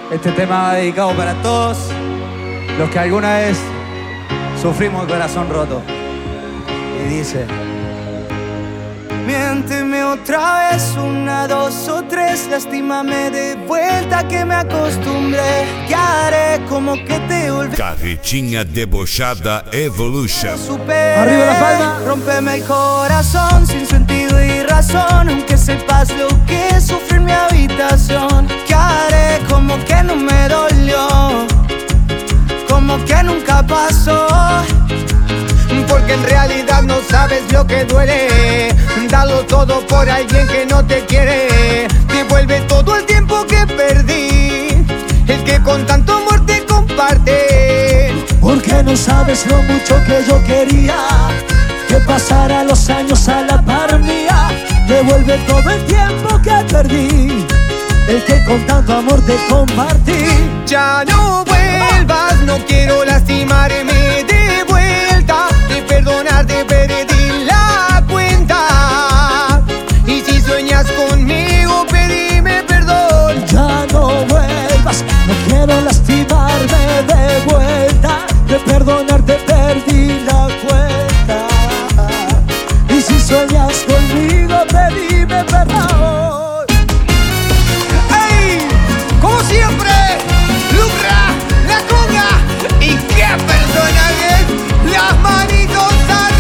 Este tema va dedicado para todos los que alguna vez sufrimos el corazón roto. Y dice: miénteme otra vez, 1, 2 o 3, lastímame de vuelta que me acostumbré. ¿Qué haré? Como que te olvidé. Carretinha Debochada Evolution. Arriba la palma. Rómpeme el corazón sin sentido y razón, aunque sepas lo que sufrí en mi habitación. ¿Qué haré? Como que no me dolió, como que nunca pasó. Porque en realidad no sabes lo que duele. Dalo todo por alguien que no te quiere. Devuelve todo el tiempo que perdí, el que con tanto amor te comparte. Porque no sabes lo mucho que yo quería que pasara los años a la par mía. Devuelve todo el tiempo que perdí, el que con tanto amor te compartí. Ya no vuelvas, no quiero lastimarme de vuelta. De perdonarte perdí la cuenta. Y si sueñas conmigo, pedime perdón. Ya no vuelvas, no quiero lastimarme de vuelta. De perdonarte perdí la cuenta. Y si sueñas conmigo, pedime perdón. ¡Ey! Como siempre, Lucra, la conga y qué personajes, las manitos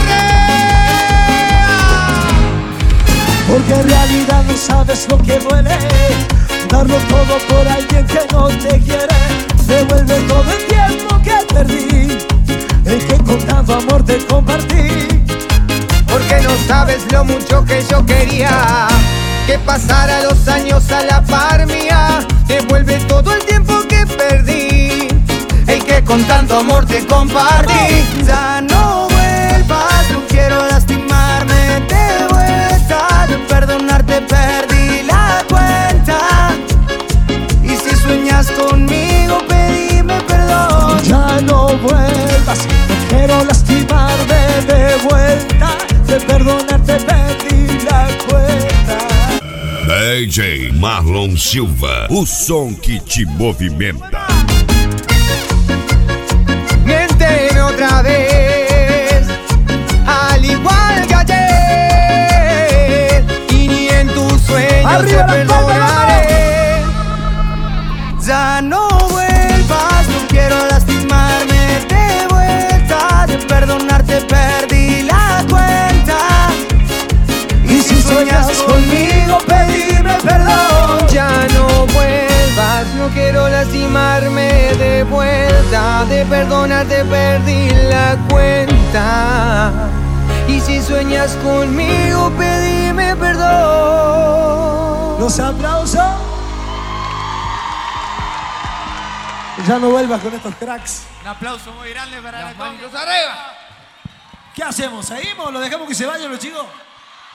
arriba. Porque en realidad no sabes lo que duele, darlo todo por alguien que no te quiere. Devuelve todo el tiempo que perdí, el que con tanto amor te compartí. Porque no sabes lo mucho que yo quería que pasara los años a la par mía. Devuelve todo el tiempo que perdí, el que con tanto amor te compartí. Ya no vuelvas, no quiero lastimarme de vuelta. De perdonarte perdí la cuenta. Y si sueñas conmigo, pedime perdón. Ya no vuelvas, no quiero lastimarme de vuelta. De perdonarte perdí la cuenta. DJ Marlon Silva, o som que te movimenta. Miénteme otra vez, al igual que ayer, y ni en tus sueños te perdonaré. Ya no vuelvas, no quiero lastimarme de vuelta. De perdonarte perdí la cuenta. Y si sueñas conmigo, pedime perdón. Ya no vuelvas, no quiero lastimarme de vuelta. De perdonarte perdí la cuenta. Y si sueñas conmigo, pedime perdón. Los aplausos. Ya no vuelvas con estos cracks. Un aplauso muy grande para la Manitos arriba. ¿Qué hacemos? ¿Seguimos? ¿Lo dejamos que se vayan los chicos?